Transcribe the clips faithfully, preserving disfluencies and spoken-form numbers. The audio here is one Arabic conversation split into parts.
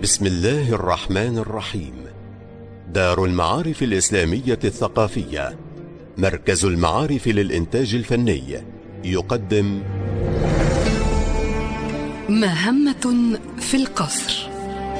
بسم الله الرحمن الرحيم. دار المعارف الإسلامية الثقافية، مركز المعارف للإنتاج الفني، يقدم مهمة في القصر.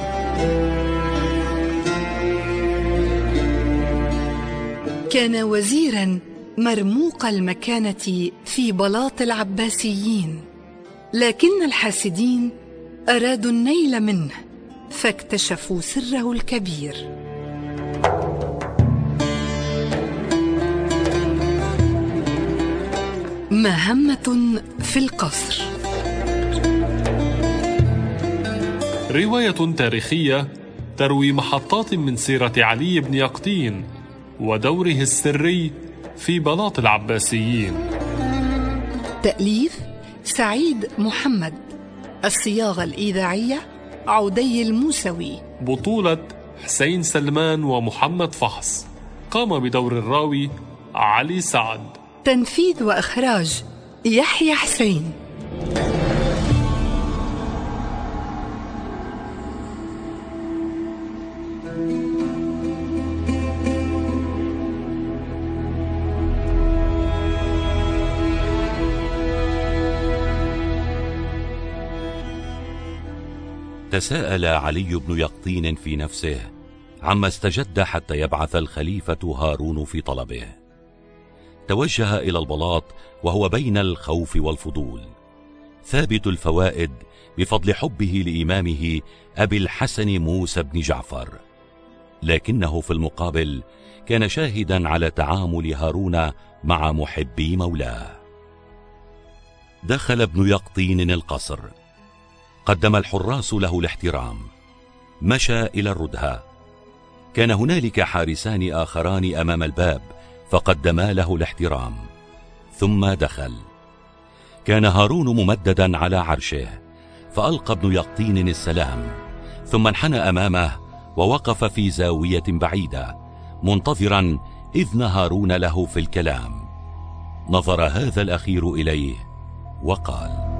كان وزيرا مرموق المكانة في بلاط العباسيين، لكن الحاسدين أرادوا النيل منه فاكتشفوا سره الكبير. مهمة في القصر. رواية تاريخية تروي محطات من سيرة علي بن يقطين ودوره السري في بلاط العباسيين. تأليف سعيد محمد. الصياغة الإذاعية عودي الموسوي. بطولة حسين سلمان ومحمد فحص. قام بدور الراوي علي سعد. تنفيذ وإخراج يحيى حسين. تساءل علي بن يقطين في نفسه عما استجد حتى يبعث الخليفة هارون في طلبه. توجه إلى البلاط وهو بين الخوف والفضول، ثابت الفوائد بفضل حبه لإمامه أبي الحسن موسى بن جعفر، لكنه في المقابل كان شاهدا على تعامل هارون مع محبي مولاه. دخل ابن يقطين القصر، قدم الحراس له الاحترام، مشى إلى الردهة. كان هنالك حارسان آخران أمام الباب فقدما له الاحترام، ثم دخل. كان هارون ممددا على عرشه، فألقى ابن يقطين السلام، ثم انحنى أمامه ووقف في زاوية بعيدة منتظرا إذن هارون له في الكلام. نظر هذا الأخير إليه وقال: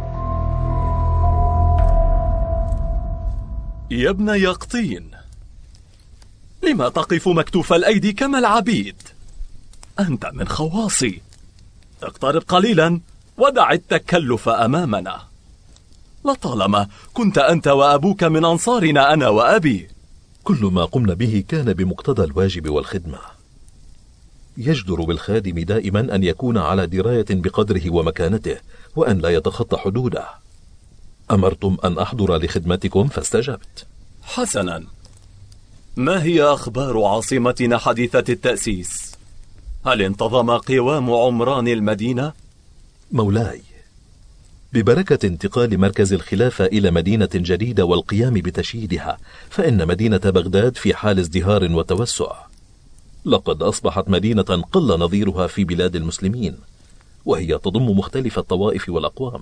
يا ابن يقطين، لما تقف مكتوف الأيدي كما العبيد؟ أنت من خواصي، اقترب قليلا ودع التكلف أمامنا. لطالما كنت أنت وأبوك من أنصارنا أنا وأبي. كل ما قمنا به كان بمقتضى الواجب والخدمة. يجدر بالخادم دائما أن يكون على دراية بقدره ومكانته، وأن لا يتخطى حدوده. أمرتم أن أحضر لخدمتكم فاستجبت. حسنا، ما هي أخبار عاصمتنا حديثة التأسيس؟ هل انتظم قوام عمران المدينة؟ مولاي، ببركة انتقال مركز الخلافة إلى مدينة جديدة والقيام بتشييدها، فإن مدينة بغداد في حال ازدهار وتوسع. لقد أصبحت مدينة قل نظيرها في بلاد المسلمين، وهي تضم مختلف الطوائف والأقوام.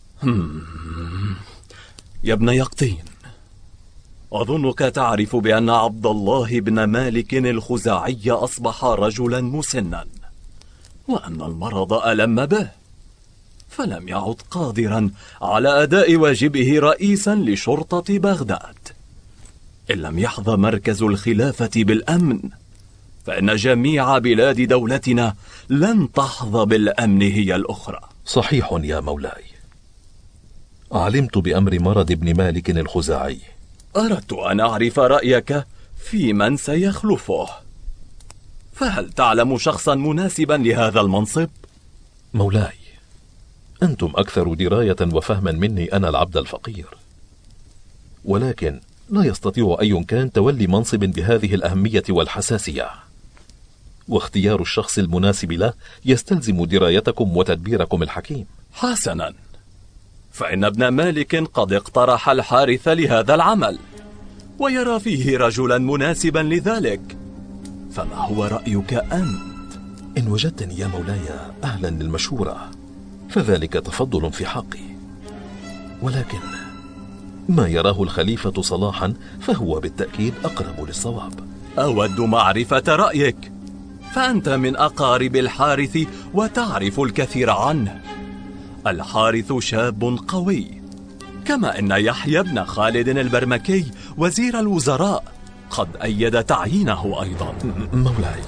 يا ابن يقطين، أظنك تعرف بأن عبد الله بن مالك الخزاعي أصبح رجلا مسنا، وأن المرض ألم به، فلم يعد قادرا على أداء واجبه رئيسا لشرطة بغداد. إن لم يحظى مركز الخلافة بالأمن، فإن جميع بلاد دولتنا لن تحظى بالأمن هي الأخرى. صحيح يا مولاي، علمت بأمر مرض ابن مالك الخزاعي. أردت أن أعرف رأيك في من سيخلفه، فهل تعلم شخصا مناسبا لهذا المنصب؟ مولاي، أنتم أكثر دراية وفهما مني أنا العبد الفقير، ولكن لا يستطيع أي كان تولي منصب بهذه الأهمية والحساسية، واختيار الشخص المناسب له يستلزم درايتكم وتدبيركم الحكيم. حسنا، فإن ابن مالك قد اقترح الحارث لهذا العمل، ويرى فيه رجلا مناسبا لذلك، فما هو رأيك أنت؟ إن وجدتني يا مولاي أهلا للمشورة فذلك تفضل في حقي، ولكن ما يراه الخليفة صلاحا فهو بالتأكيد أقرب للصواب. أود معرفة رأيك، فأنت من أقارب الحارث وتعرف الكثير عنه. الحارث شاب قوي، كما أن يحيى بن خالد البرمكي وزير الوزراء قد أيد تعيينه أيضا. مولاي،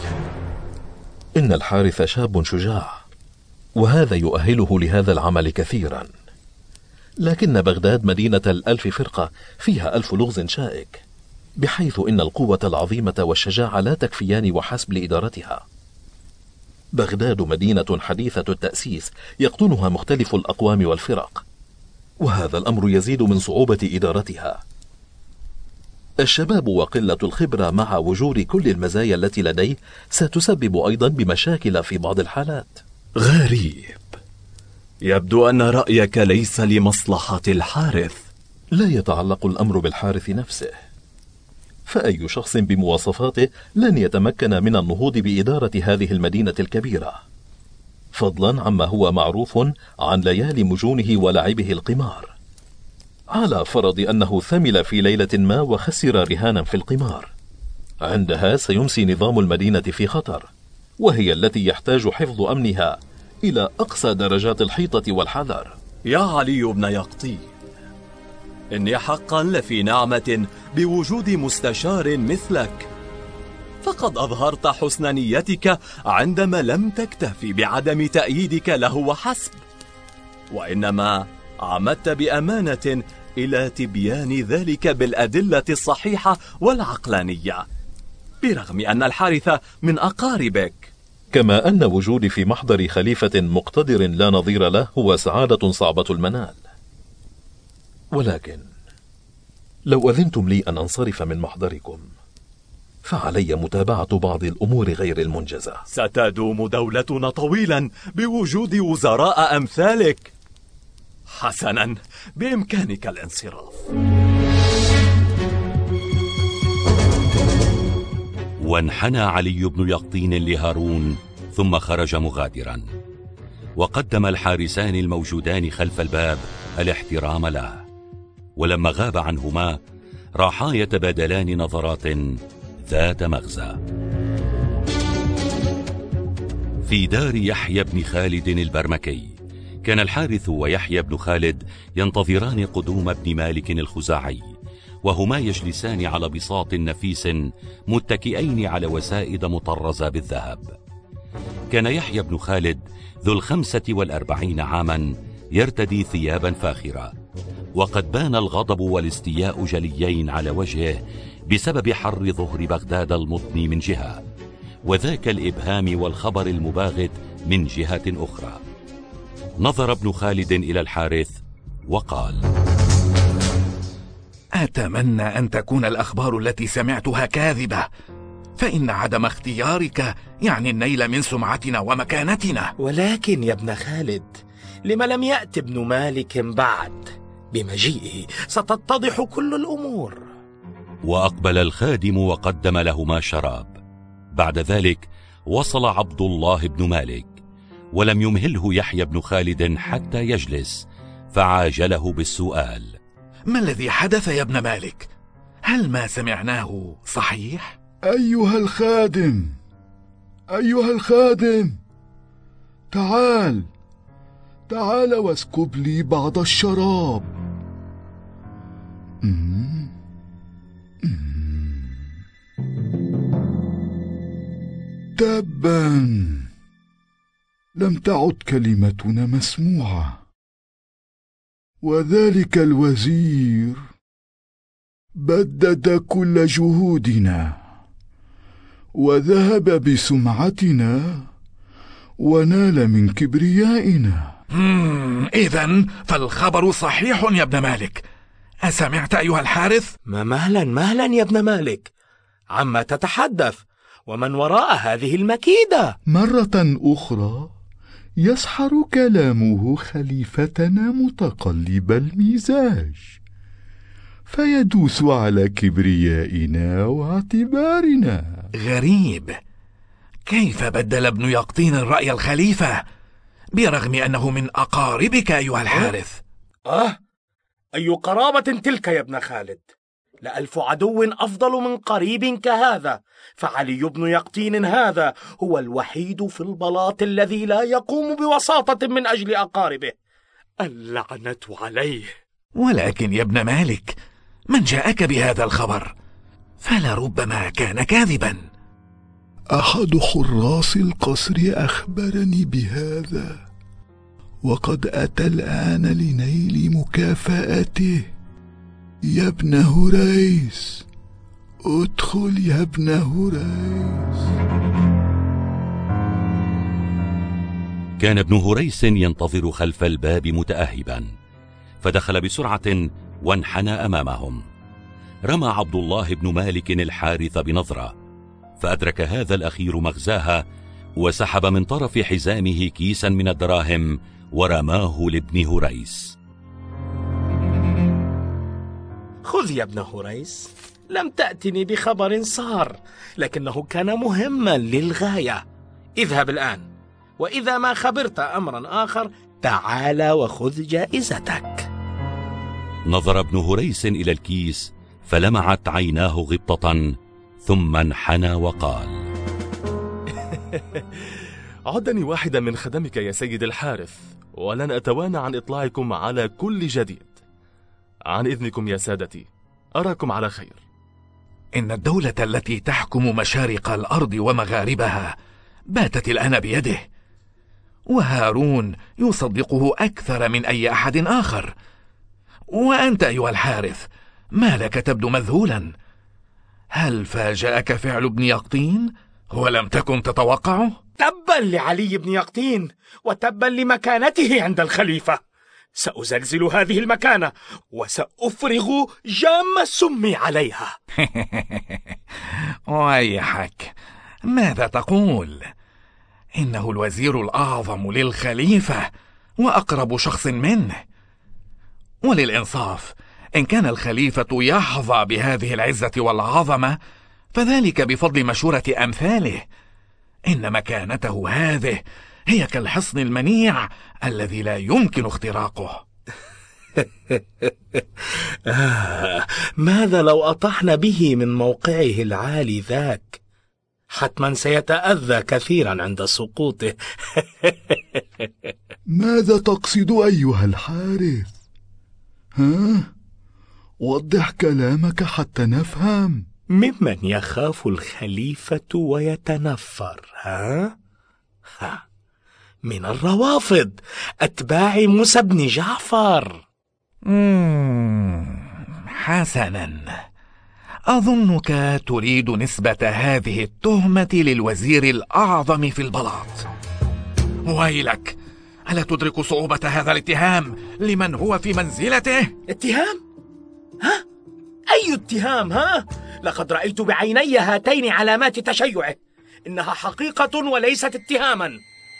إن الحارث شاب شجاع، وهذا يؤهله لهذا العمل كثيرا، لكن بغداد مدينة الألف فرقة فيها ألف لغز شائك، بحيث إن القوة العظيمة والشجاعة لا تكفيان وحسب لإدارتها. بغداد مدينة حديثة التأسيس يقطنها مختلف الأقوام والفرق، وهذا الأمر يزيد من صعوبة إدارتها. الشباب وقلة الخبرة مع وجود كل المزايا التي لديه ستسبب أيضا بمشاكل في بعض الحالات. غريب، يبدو أن رأيك ليس لمصلحة الحارث. لا يتعلق الأمر بالحارث نفسه، فأي شخص بمواصفاته لن يتمكن من النهوض بإدارة هذه المدينة الكبيرة، فضلا عما هو معروف عن ليالي مجونه ولعبه القمار، على فرض أنه ثمل في ليلة ما وخسر رهانا في القمار. عندها سيمسي نظام المدينة في خطر، وهي التي يحتاج حفظ أمنها إلى أقصى درجات الحيطة والحذر. يا علي بن يقطين، إني حقا لفي نعمة بوجود مستشار مثلك، فقد أظهرت حسن نيتك عندما لم تكتفي بعدم تأييدك له وحسب، وإنما عمدت بأمانة إلى تبيان ذلك بالأدلة الصحيحة والعقلانية، برغم أن الحارث من أقاربك. كما أن وجودي في محضر خليفة مقتدر لا نظير له هو سعادة صعبة المنال. ولكن لو أذنتم لي أن أنصرف من محضركم، فعلي متابعة بعض الأمور غير المنجزة. ستدوم دولتنا طويلا بوجود وزراء أمثالك. حسنا، بإمكانك الانصراف. وانحنى علي بن يقطين لهارون ثم خرج مغادرا، وقدم الحارسان الموجودان خلف الباب الاحترام له، ولما غاب عنهما راحا يتبادلان نظرات ذات مغزى. في دار يحيى بن خالد البرمكي كان الحارث ويحيى بن خالد ينتظران قدوم ابن مالك الخزاعي، وهما يجلسان على بساط نفيس متكئين على وسائد مطرزة بالذهب. كان يحيى بن خالد ذو الخمسة والأربعين عاما يرتدي ثيابا فاخرة، وقد بان الغضب والاستياء جليين على وجهه بسبب حر ظهر بغداد المضني من جهة، وذاك الإبهام والخبر المباغت من جهة أخرى. نظر ابن خالد إلى الحارث وقال: أتمنى أن تكون الأخبار التي سمعتها كاذبة، فإن عدم اختيارك يعني النيل من سمعتنا ومكانتنا. ولكن يا ابن خالد، لم لم يأت ابن مالك بعد؟ بمجيئه ستتضح كل الأمور. وأقبل الخادم وقدم لهما شراب. بعد ذلك وصل عبد الله بن مالك، ولم يمهله يحيى بن خالد حتى يجلس، فعاجله بالسؤال: ما الذي حدث يا ابن مالك؟ هل ما سمعناه صحيح؟ أيها الخادم، أيها الخادم، تعال تعال واسكب لي بعض الشراب. مم. مم. تبا، لم تعد كلمتنا مسموعة، وذلك الوزير بدد كل جهودنا وذهب بسمعتنا ونال من كبريائنا. إذن فالخبر صحيح يا ابن مالك. أسمعت أيها الحارث؟ ما مهلا مهلا يا ابن مالك، عما تتحدث؟ ومن وراء هذه المكيدة؟ مرة أخرى يسحر كلامه خليفتنا متقلب المزاج، فيدوس على كبريائنا واعتبارنا. غريب، كيف بدل ابن يقطين رأي الخليفة برغم أنه من أقاربك أيها الحارث؟ آه، أي قرابة تلك يا ابن خالد؟ لألف عدو أفضل من قريب كهذا، فعلي بن يقطين هذا هو الوحيد في البلاط الذي لا يقوم بوساطة من أجل أقاربه. اللعنة عليه. ولكن يا ابن مالك، من جاءك بهذا الخبر؟ فلربما كان كاذبا. أحد حراس القصر أخبرني بهذا، وقد أتى الآن لنيل مكافأته. يا ابن هريس، ادخل يا ابن هريس. كان ابن هريس ينتظر خلف الباب متأهبا، فدخل بسرعة وانحنى أمامهم. رمى عبد الله بن مالك الحارث بنظرة، فأدرك هذا الأخير مغزاها، وسحب من طرف حزامه كيسا من الدراهم ورماه لابن هريس. خذ يا ابن هريس، لم تأتني بخبر صار، لكنه كان مهما للغاية. اذهب الآن، وإذا ما خبرت أمرا آخر تعال وخذ جائزتك. نظر ابن هريس إلى الكيس فلمعت عيناه غبطة، ثم انحنى وقال: عدني واحدا من خدمك يا سيد الحارث، ولن أتوانى عن إطلاعكم على كل جديد. عن إذنكم يا سادتي، أراكم على خير. إن الدولة التي تحكم مشارق الأرض ومغاربها باتت الآن بيده، وهارون يصدقه أكثر من أي أحد آخر. وأنت أيها الحارث، ما لك تبدو مذهولا؟ هل فاجأك فعل ابن يقطين ولم تكن تتوقعه؟ تبا لعلي بن يقطين، وتبا لمكانته عند الخليفة. سأزلزل هذه المكانة وسأفرغ جام السم عليها. ويحك، ماذا تقول؟ إنه الوزير الأعظم للخليفة وأقرب شخص منه. وللإنصاف، إن كان الخليفة يحظى بهذه العزة والعظمة فذلك بفضل مشورة أمثاله. إن مكانته هذه هي كالحصن المنيع الذي لا يمكن اختراقه. آه، ماذا لو أطحنا به من موقعه العالي ذاك؟ حتما سيتأذى كثيرا عند سقوطه. ماذا تقصد أيها الحارث؟ ها؟ وضح كلامك حتى نفهم. ممن يخاف الخليفة ويتنفر؟ ها؟ ها؟ من الروافض، أتباع موسى بن جعفر. مم. حسنا، أظنك تريد نسبة هذه التهمة للوزير الأعظم في البلاط. ويلك، ألا تدرك صعوبة هذا الاتهام لمن هو في منزلته؟ اتهام؟ ها؟ أي اتهام؟ ها؟ لقد رأيت بعيني هاتين علامات تشيعه، إنها حقيقة وليست اتهاما.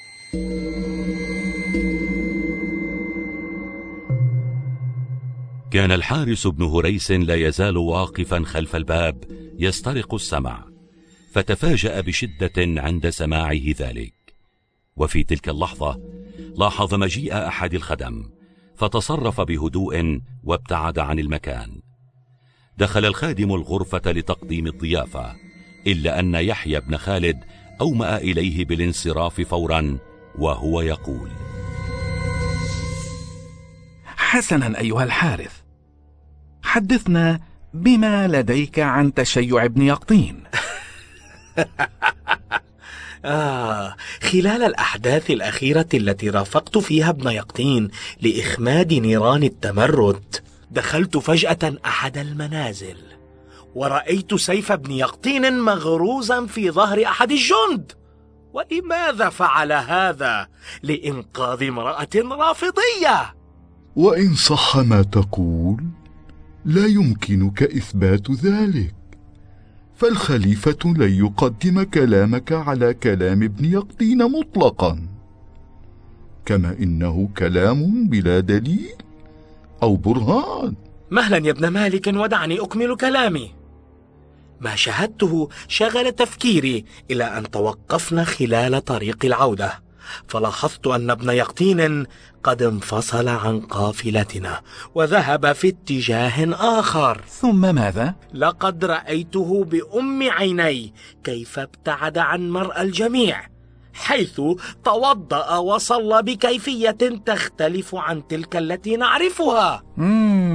كان الحارس بن هريس لا يزال واقفا خلف الباب يسترق السمع، فتفاجأ بشدة عند سماعه ذلك. وفي تلك اللحظة لاحظ مجيء أحد الخدم، فتصرف بهدوء وابتعد عن المكان. دخل الخادم الغرفة لتقديم الضيافة، إلا أن يحيى بن خالد أومأ إليه بالانصراف فورا وهو يقول: حسنا أيها الحارث، حدثنا بما لديك عن تشيع ابن يقطين. آه، خلال الأحداث الأخيرة التي رافقت فيها ابن يقطين لإخماد نيران التمرد، دخلت فجأة أحد المنازل ورأيت سيف ابن يقطين مغروزا في ظهر أحد الجند. ولماذا فعل هذا؟ لإنقاذ امرأة رافضية. وإن صح ما تقول لا يمكنك إثبات ذلك، فالخليفة لن يقدم كلامك على كلام ابن يقطين مطلقا، كما إنه كلام بلا دليل أو برهان. مهلا يا ابن مالك، ودعني أكمل كلامي. ما شاهدته شغل تفكيري إلى أن توقفنا خلال طريق العودة، فلاحظت أن ابن يقطين قد انفصل عن قافلتنا وذهب في اتجاه آخر. ثم ماذا؟ لقد رأيته بأم عيني كيف ابتعد عن مرأى الجميع، حيث توضأ وصلى بكيفية تختلف عن تلك التي نعرفها. مم.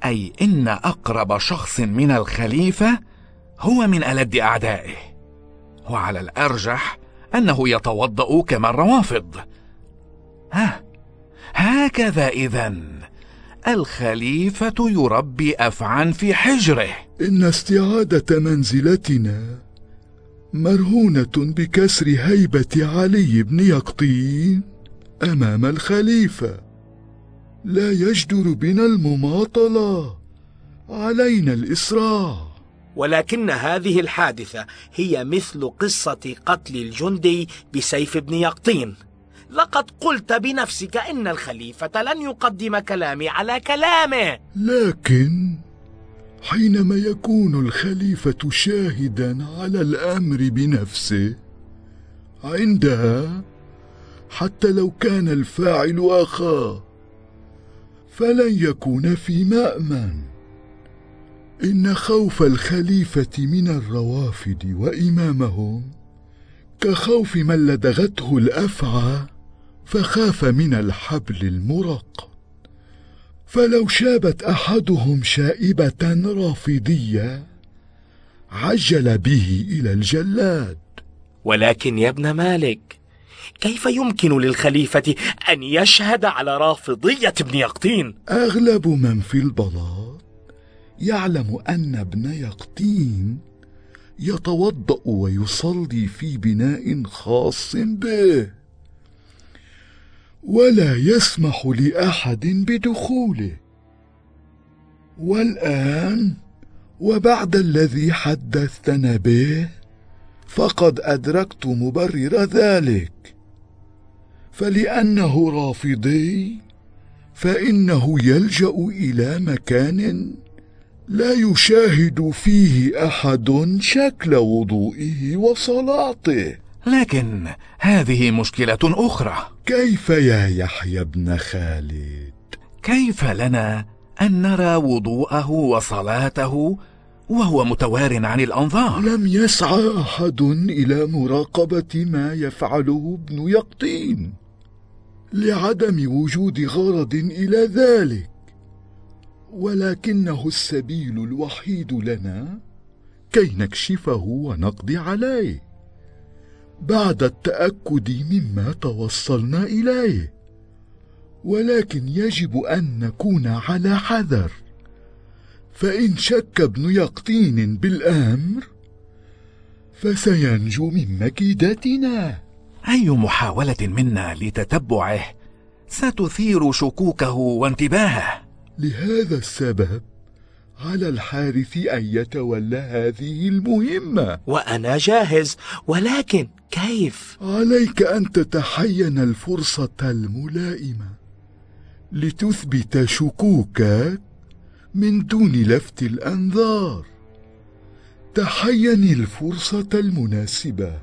أي إن أقرب شخص من الخليفة هو من ألد أعدائه، وعلى الأرجح أنه يتوضأ كما الروافض. ها هكذا إذن الخليفة يربي أفعى في حجره. إن استعادة منزلتنا مرهونة بكسر هيبة علي بن يقطين أمام الخليفة. لا يجدر بنا المماطلة، علينا الإسراع. ولكن هذه الحادثة هي مثل قصة قتل الجندي بسيف بن يقطين. لقد قلت بنفسك إن الخليفة لن يقدم كلامي على كلامه. لكن حينما يكون الخليفة شاهدا على الأمر بنفسه، عندها حتى لو كان الفاعل أخاه فلن يكون في مأمن. إن خوف الخليفة من الروافد وإمامهم كخوف من لدغته الأفعى فخاف من الحبل المرقد. فلو شابت أحدهم شائبة رافضية عجل به إلى الجلاد. ولكن يا ابن مالك، كيف يمكن للخليفة أن يشهد على رافضية ابن يقطين؟ أغلب من في البلاط يعلم أن ابن يقطين يتوضأ ويصلي في بناء خاص به، ولا يسمح لأحد بدخوله. والآن وبعد الذي حدثتنا به فقد أدركت مبرر ذلك. فلأنه رافضي فإنه يلجأ إلى مكان لا يشاهد فيه أحد شكل وضوئه وصلاته. لكن هذه مشكلة أخرى. كيف يا يحيى بن خالد؟ كيف لنا أن نرى وضوءه وصلاته وهو متوار عن الأنظار؟ لم يسعى أحد إلى مراقبة ما يفعله ابن يقطين لعدم وجود غرض إلى ذلك، ولكنه السبيل الوحيد لنا كي نكشفه ونقضي عليه بعد التأكد مما توصلنا إليه. ولكن يجب أن نكون على حذر، فإن شك ابن يقطين بالأمر فسينجو من مكيدتنا. أي محاولة منا لتتبعه ستثير شكوكه وانتباهه. لهذا السبب على الحارث أن يتولى هذه المهمة. وأنا جاهز، ولكن كيف؟ عليك أن تتحين الفرصة الملائمة لتثبت شكوكك من دون لفت الأنظار. تحين الفرصة المناسبة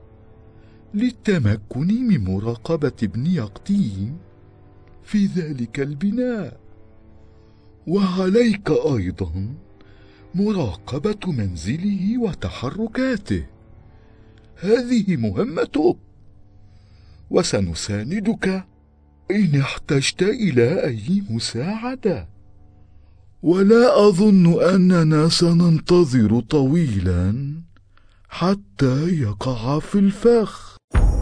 للتمكن من مراقبة ابن يقطين في ذلك البناء، وعليك أيضا مراقبة منزله وتحركاته. هذه مهمتك، وسنساندك إن احتجت إلى أي مساعدة. ولا أظن أننا سننتظر طويلا حتى يقع في الفخ.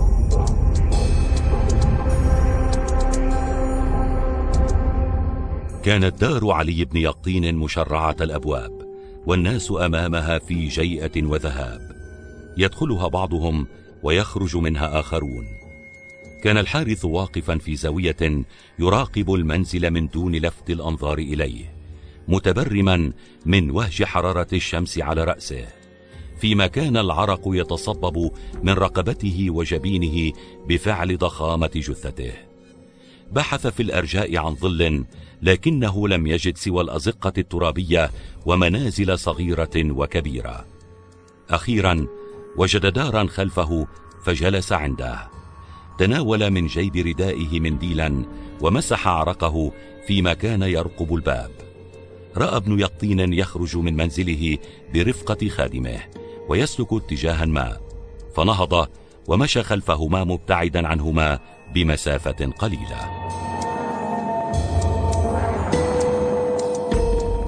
كانت دار علي بن يقطين مشرعة الأبواب، والناس أمامها في جيئة وذهاب، يدخلها بعضهم ويخرج منها آخرون. كان الحارث واقفا في زاوية يراقب المنزل من دون لفت الأنظار إليه، متبرما من وهج حرارة الشمس على رأسه، فيما كان العرق يتصبب من رقبته وجبينه بفعل ضخامة جثته. بحث في الأرجاء عن ظل، لكنه لم يجد سوى الأزقة الترابية ومنازل صغيرة وكبيرة. أخيرا وجد دارا خلفه فجلس عنده. تناول من جيب ردائه منديلا ومسح عرقه فيما كان يرقب الباب. رأى ابن يقطين يخرج من منزله برفقة خادمه ويسلك اتجاها ما، فنهض ومشى خلفهما مبتعدا عنهما بمسافة قليلة.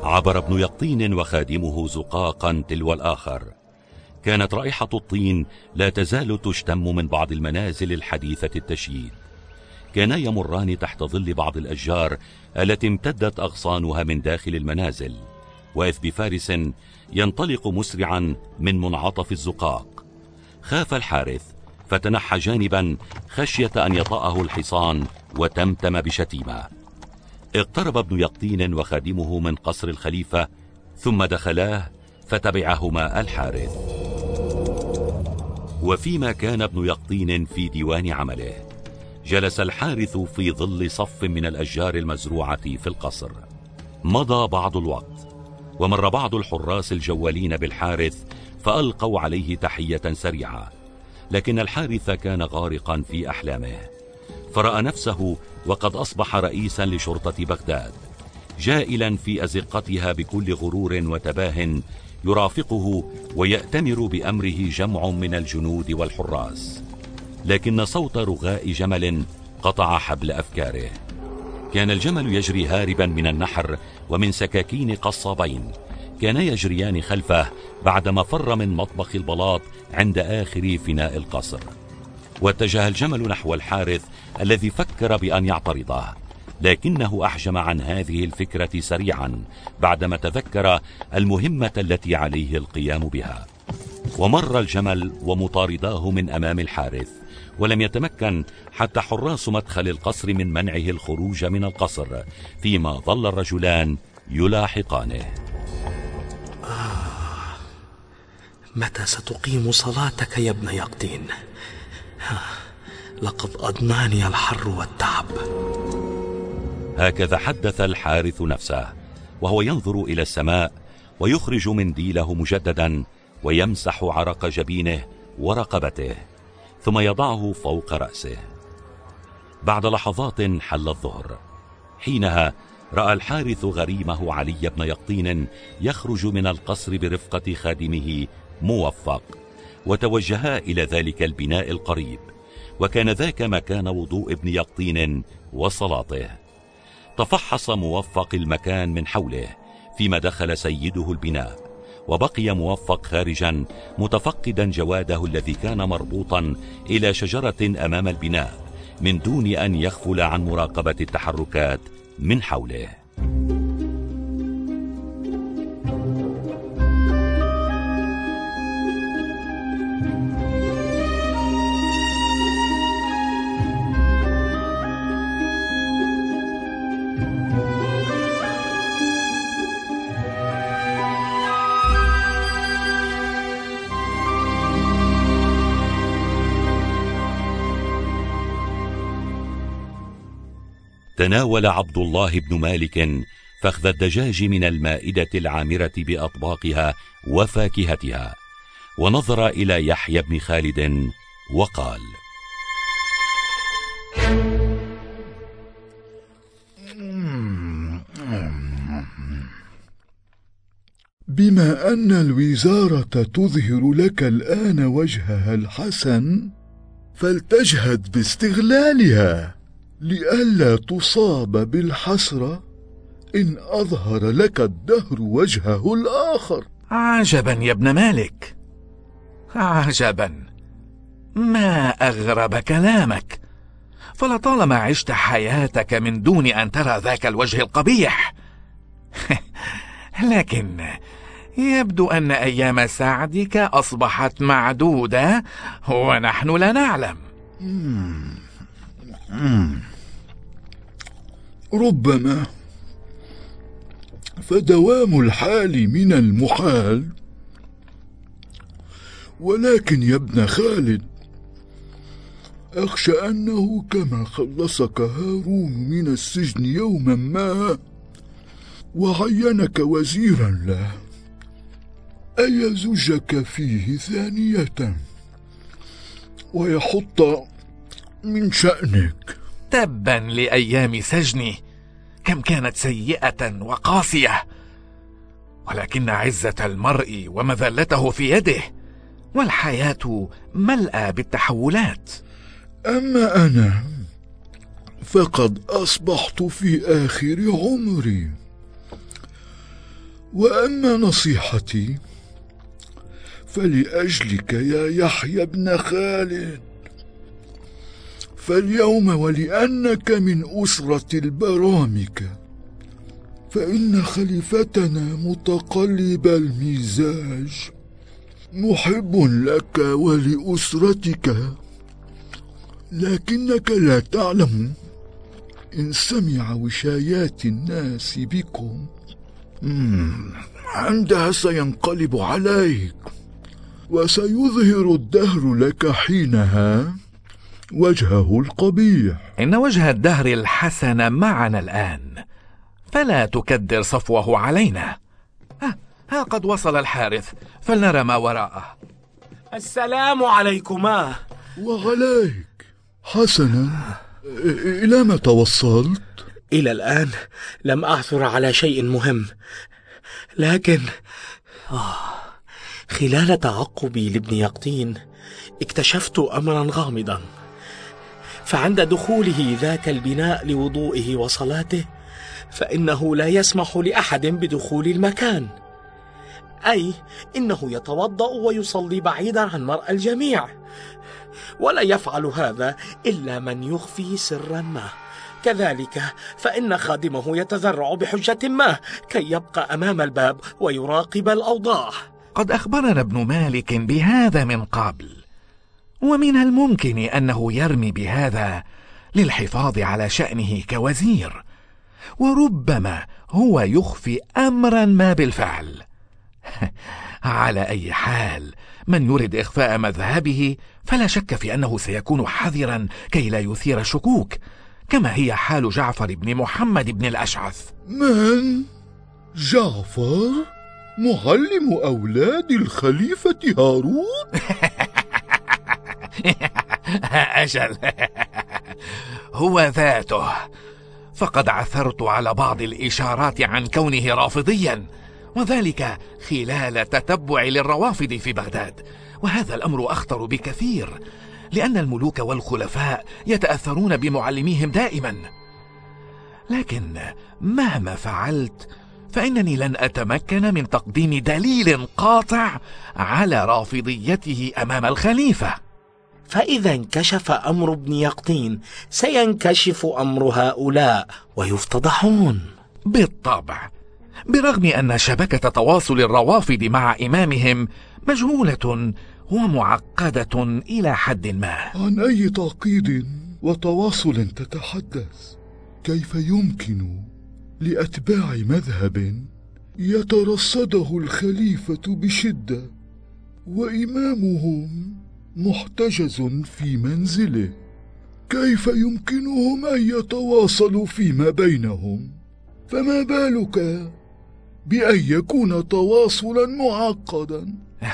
عبر ابن يقطين وخادمه زقاقا تلو الآخر. كانت رائحة الطين لا تزال تشتم من بعض المنازل الحديثة التشييد. كانا يمران تحت ظل بعض الأشجار التي امتدت أغصانها من داخل المنازل، وإذ بفارس ينطلق مسرعا من منعطف الزقاق. خاف الحارث فتنحى جانبا خشية أن يطأه الحصان وتمتم بشتيمة. اقترب ابن يقطين وخادمه من قصر الخليفة ثم دخلاه فتبعهما الحارث. وفيما كان ابن يقطين في ديوان عمله، جلس الحارث في ظل صف من الأشجار المزروعة في القصر. مضى بعض الوقت ومر بعض الحراس الجوالين بالحارث فألقوا عليه تحية سريعة، لكن الحارث كان غارقا في أحلامه، فرأى نفسه وقد أصبح رئيسا لشرطة بغداد، جائلا في أزقتها بكل غرور وتباه، يرافقه ويأتمر بأمره جمع من الجنود والحراس. لكن صوت رغاء جمل قطع حبل أفكاره. كان الجمل يجري هاربا من النحر ومن سكاكين قصابين كانا يجريان خلفه بعدما فر من مطبخ البلاط عند آخر فناء القصر. واتجه الجمل نحو الحارث الذي فكر بأن يعترضه، لكنه أحجم عن هذه الفكرة سريعا بعدما تذكر المهمة التي عليه القيام بها. ومر الجمل ومطارداه من أمام الحارث، ولم يتمكن حتى حراس مدخل القصر من منعه الخروج من القصر، فيما ظل الرجلان يلاحقانه. آه، متى ستقيم صلاتك يا ابن يقطين؟ لقد أضناني الحر والتعب. هكذا حدث الحارث نفسه وهو ينظر إلى السماء ويخرج منديله مجددا ويمسح عرق جبينه ورقبته ثم يضعه فوق رأسه. بعد لحظات حل الظهر. حينها رأى الحارث غريمه علي بن يقطين يخرج من القصر برفقة خادمه موفق، وتوجها إلى ذلك البناء القريب، وكان ذاك مكان وضوء ابن يقطين وصلاته. تفحص موفق المكان من حوله فيما دخل سيده البناء، وبقي موفق خارجا متفقدا جواده الذي كان مربوطا إلى شجرة أمام البناء من دون أن يغفل عن مراقبة التحركات من حوله. تناول عبد الله بن مالك فخذ الدجاج من المائدة العامرة بأطباقها وفاكهتها، ونظر إلى يحيى بن خالد وقال: بما أن الوزارة تظهر لك الآن وجهها الحسن، فلتجهد باستغلالها لئلا تصاب بالحسرة إن أظهر لك الدهر وجهه الآخر. عجبا يا ابن مالك، عجبا، ما أغرب كلامك، فلطالما عشت حياتك من دون أن ترى ذاك الوجه القبيح. لكن يبدو أن أيام سعدك أصبحت معدودة ونحن لا نعلم. ربما، فدوام الحال من المحال. ولكن يا ابن خالد، أخشى أنه كما خلصك هارون من السجن يوما ما وعينك وزيرا له، أيزجك فيه ثانية ويحط من شأنك. تبا لأيام سجني، كم كانت سيئة وقاسية، ولكن عزة المرء ومذلته في يده، والحياة ملأى بالتحولات. أما أنا فقد أصبحت في آخر عمري، وأما نصيحتي فلأجلك يا يحيى بن خالد، فاليوم ولأنك من أسرة البرامكة فإن خليفتنا متقلب المزاج محب لك ولأسرتك، لكنك لا تعلم إن سمع وشايات الناس بكم عندها سينقلب عليك، وسيظهر الدهر لك حينها وجهه القبيح. إن وجه الدهر الحسن معنا الآن، فلا تكدر صفوه علينا. ها, ها قد وصل الحارث، فلنرى ما وراءه. السلام عليكما. وعليك. حسنا، إلى ما توصلت؟ إلى الآن لم أعثر على شيء مهم، لكن آه خلال تعقبي لابن يقطين اكتشفت أمرا غامضا. فعند دخوله ذاك البناء لوضوئه وصلاته فإنه لا يسمح لأحد بدخول المكان، أي إنه يتوضأ ويصلي بعيدا عن مرأى الجميع، ولا يفعل هذا إلا من يخفي سرا ما. كذلك فإن خادمه يتذرع بحجة ما كي يبقى أمام الباب ويراقب الأوضاع. قد أخبرنا ابن مالك بهذا من قبل، ومن الممكن أنه يرمي بهذا للحفاظ على شأنه كوزير، وربما هو يخفي أمرا ما بالفعل. على أي حال، من يريد إخفاء مذهبه فلا شك في أنه سيكون حذرا كي لا يثير شكوك، كما هي حال جعفر بن محمد بن الأشعث. من؟ جعفر؟ معلم أولاد الخليفة هارون؟ أجل، هو ذاته. فقد عثرت على بعض الإشارات عن كونه رافضيا، وذلك خلال تتبع للروافض في بغداد، وهذا الأمر أخطر بكثير، لأن الملوك والخلفاء يتأثرون بمعلميهم دائما. لكن مهما فعلت فإنني لن أتمكن من تقديم دليل قاطع على رافضيته أمام الخليفة. فإذا انكشف أمر ابن يقطين سينكشف أمر هؤلاء ويفتضحون. بالطبع، برغم أن شبكة تواصل الروافض مع إمامهم مجهولة ومعقدة إلى حد ما. عن أي تعقيد وتواصل تتحدث؟ كيف يمكن لأتباع مذهب يترصده الخليفة بشدة وإمامهم محتجز في منزله، كيف يمكنهم أن يتواصلوا فيما بينهم؟ فما بالك بأن يكون تواصلا معقدا؟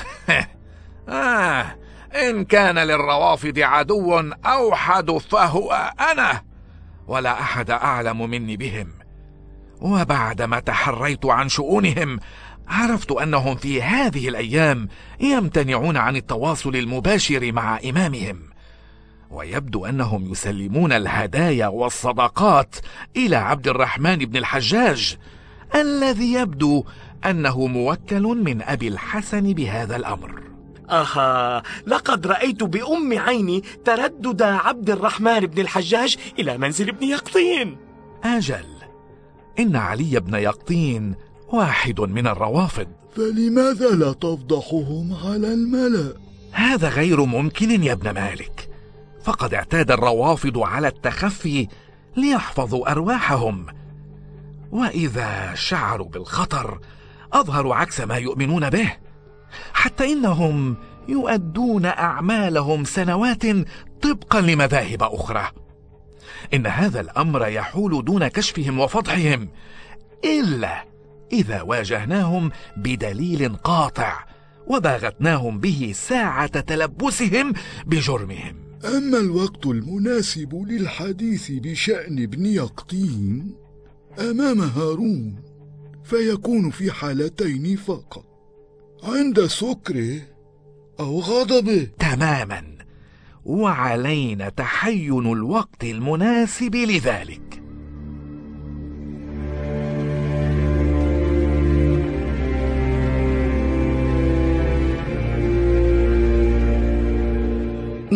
آه إن كان للروافض عدو أوحد فهو أنا، ولا أحد أعلم مني بهم. وبعدما تحريت عن شؤونهم عرفت أنهم في هذه الأيام يمتنعون عن التواصل المباشر مع إمامهم، ويبدو أنهم يسلمون الهدايا والصدقات إلى عبد الرحمن بن الحجاج، الذي يبدو أنه موكل من أبي الحسن بهذا الأمر. آها، لقد رأيت بأم عيني تردد عبد الرحمن بن الحجاج إلى منزل ابن يقطين. أجل، إن علي بن يقطين واحد من الروافض. فلماذا لا تفضحهم على الملأ؟ هذا غير ممكن يا ابن مالك، فقد اعتاد الروافض على التخفي ليحفظوا أرواحهم، وإذا شعروا بالخطر أظهروا عكس ما يؤمنون به، حتى إنهم يؤدون أعمالهم سنوات طبقا لمذاهب أخرى. إن هذا الأمر يحول دون كشفهم وفضحهم إلا إذا واجهناهم بدليل قاطع وباغتناهم به ساعة تلبسهم بجرمهم. أما الوقت المناسب للحديث بشأن ابن يقطين أمام هارون فيكون في حالتين فقط: عند سكره أو غضبه. تماما، وعلينا تحين الوقت المناسب لذلك.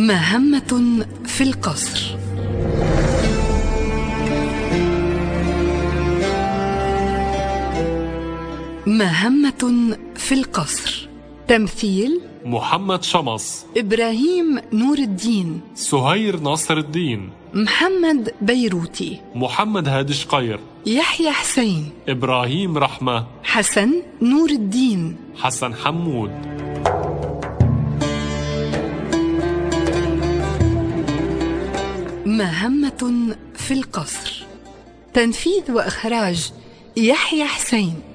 مهمة في القصر. مهمة في القصر. تمثيل: محمد شمس، إبراهيم نور الدين، سهير ناصر الدين، محمد بيروتي، محمد هادي شقير، يحيى حسين، إبراهيم رحمة، حسن نور الدين، حسن حمود. مهمة في القصر. تنفيذ وإخراج: يحيى حسين.